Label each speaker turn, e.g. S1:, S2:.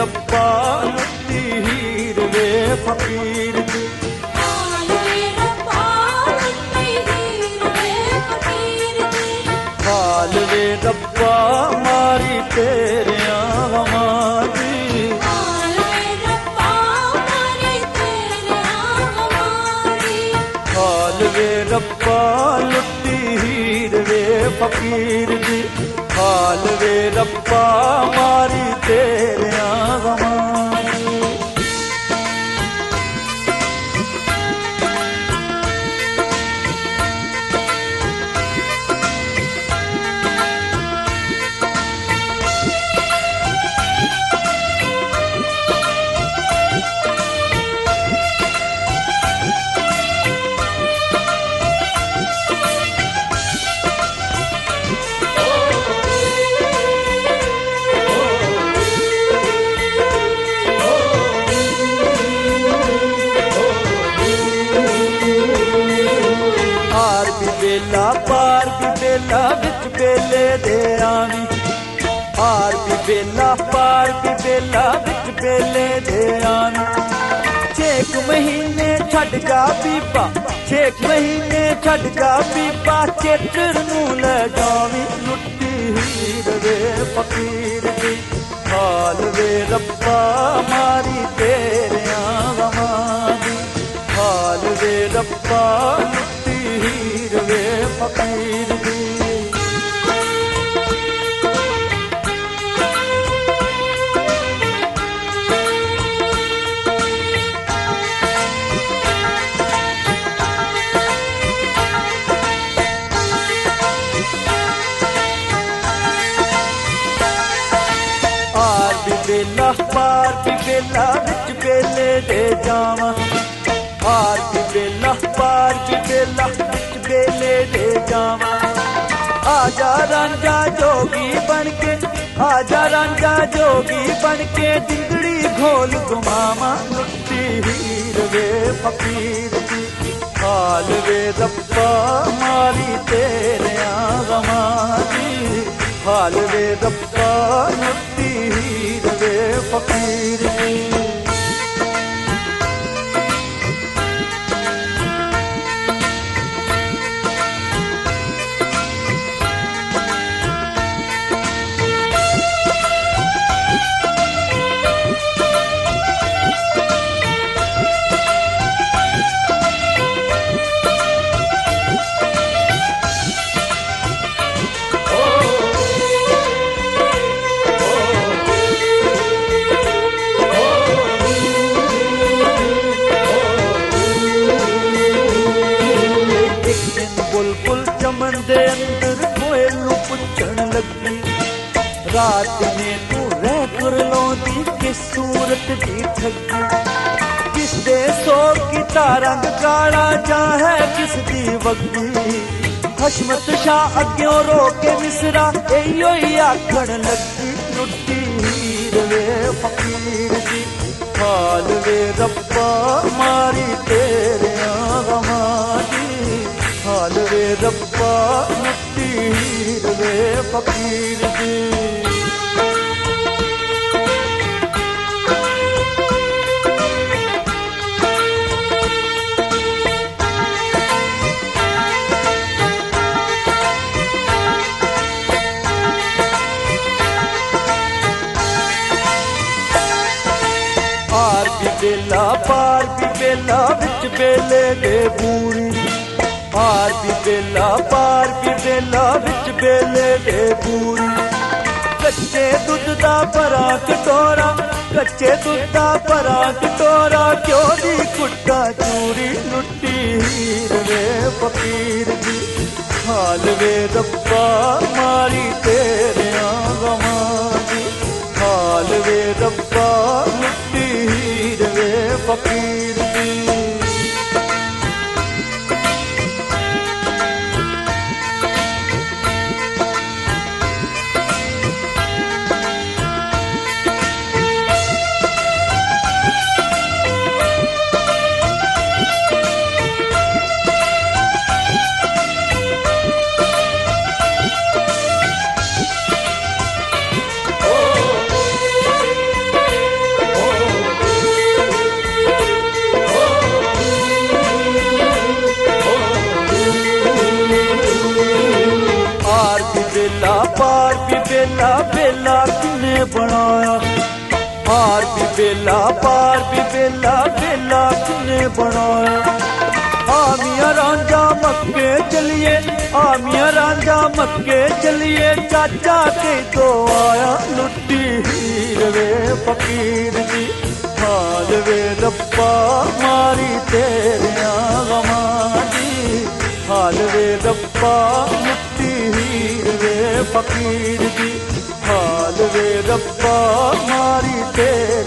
S1: ਰੱਬਾ ਲੁੱਟੀ ਹੀਰ ਵੇ ਫਕੀਰ ਦੀ।
S2: ਹਾਲ ਵੇ ਰੱਬਾ ਲੁੱਟੀ ਹੀਰ ਵੇ ਫਕੀਰ ਦੀ।
S1: ਹਾਲ ਵੇ ਰੱਬਾ ਮਾਰੀ ਤੇਰਿਆਂ ਗਮਾਂ ਦੀ।
S2: ਹਾਲ ਵੇ ਰੱਬਾ ਮਾਰੀ ਤੇਰਿਆਂ ਗਮਾਂ ਦੀ।
S1: ਹਾਲ ਵੇ ਰੱਬਾ ਲੁੱਟੀ ਹੀਰ ਵੇ ਫਕੀਰ ਦੀ। ਹਾਲ ਵੇ ਰੱਬਾ ਮਾਰੀ ਤੇਰਿਆਂ ਗਮਾਂ ਦੀ। ਪਾਰ ਵੀ ਬੇਲਾ ਵਿੱਚ ਬੇਲੇ ਦੇ ਆਵੀਂ। ਹਾਰ ਵੀ ਬੇਲਾ ਪਾਰ ਵੀ ਬੇਲਾ ਵਿੱਚ ਬੇਲੇ ਦੇ ਆਵੀਂ। 6 ਮਹੀਨੇ ਛੱਡ ਜਾ ਬੀਬਾ 6 ਮਹੀਨੇ ਛੱਡ ਜਾ ਬੀਬਾ ਚੇਤਰ ਨੂੰ ਲੈ ਜਾਵੀਂ। ਲੁੱਟੀ ਹੀਰ ਵੇ ਫਕੀਰ ਦੀ। ਹਾਲ ਵੇ ਰੱਬਾ ਮਾਰੀ ਤੇਰਿਆਂ ਗਮਾਂ ਦੀ। ਹਾਲ ਵੇ ਰੱਬਾ ਲੁੱਟੀ ਹੀਰ ਵੇ ਫਕੀਰ ਦੀ। ਹਾਰ ਵੀ ਬੇਲਾ ਪਾਰ ਵੀ ਬੇਲਾ ਵਿੱਚ ਬੇਲੇ ਦੇ ਜਾਵਾਂ। ਹਾਰ ਵੀ ਬੇਲਾ ਪਾਰ ਵੀ ਬੇਲਾ ਵਿੱਚ ਬੇਲੇ ਦੇ ਜਾਵਾਂ। ਆਜਾ ਰਾਂਝਾ ਜੋਗੀ ਬਣ ਕੇ ਆਜਾ ਰਾਂਝਾ ਜੋਗੀ ਬਣ ਕੇ ਡਿੰਗੜੀ ਘੋਲ ਘੁਮਾਵਾਂ। ਲੁੱਟੀ ਹੀਰ ਵੇ ਫਕੀਰ ਦੀ। ਹਾਲ ਵੇ ਰੱਬਾ ਮਾਰੀ ਤੇਰਿਆਂ ਗਮਾਂ ਦੀ। ਹਾਲ ਵੇ ਰੱਬਾ ਲੁੱਟੀ ਹੀਰ ਵੇ ਫਕੀਰ ਦੀ। बुलबुल चमन दे अंदर कोयलू पुछण लगी। रात ने तू रह कर लौंदी किस सूरत दी ठगी। किस दे सो कीता रंग काला जा है किस दी वगी। हशमत शाह अग्यों रोके मिसरा एयो ही आखण लगी। लुट्टी हीर वे फकीर दी। हाल वे रब्बा मारी तेरियां गमां दी। हाल वे रब्बा लुट्टी हीर वे फकीर दी। हार भी बेला पार भी बेला विच बेले दे पूरी। हार भी बेला पार भी बेला विच बेले दे पूरी। कच्चे दुध दा भरा कटोरा कच्चे दुध दा भरा कटोरा क्यों दी कुट्टा चूरी। लुट्टी हीर वे फकीर दी। हाल वे रब्बा मारी तेरियां गमां दी। हाल वे रब्बा लुट्टी हीर वे फकीर दी। पार भी बेला बेला किने बनाया। आमिया रांझा मक्के चलिए, आमिया रांझा मक्के चलिए, चाचा के तो आया लुट्टी हीर वे फकीर दी। हाल वे रब्बा मारी तेरिया गमां दी, हाल वे रब्बा लुट्टी हीर वे फकीर दी, हाल वे रब्बा मारी तेरिया